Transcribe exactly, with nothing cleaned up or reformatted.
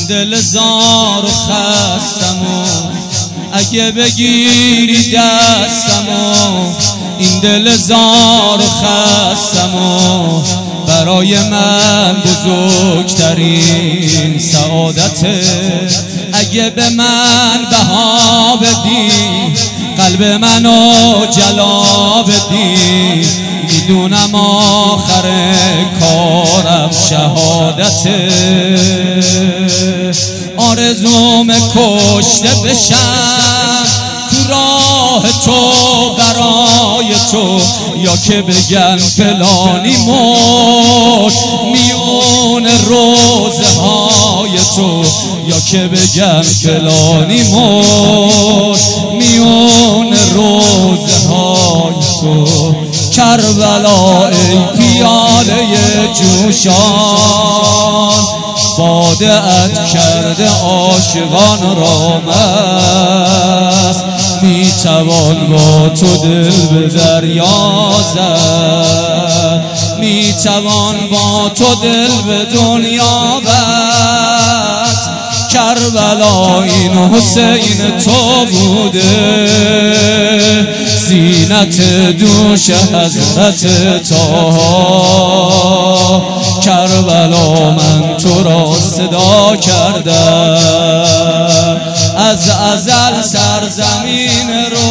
دل زار و خستمو اگه بگیری دستمو، این دل زار و خستمو برای من بزرگترین سعادته. اگه به من بها بدی، قلب منو جلا بدی، میدونم آخر کارم شهادته. آرزوم کشته بشم تو راه تو برای تو، یا که بگن فلانی مرد میون روزه های تو، یا که بگن فلانی مرد میون روزه های تو. کربلا ای پیاله جوشان، باده ات کرده عاشقان را مست. میتوان با تو دل به دریا زد، میتوان با تو دل به دنیا بست. کربلا این حسین تو بوده، زینت دوش حضرت طه. کربلا من تو را صدا کردم، از ازل سرزمین رو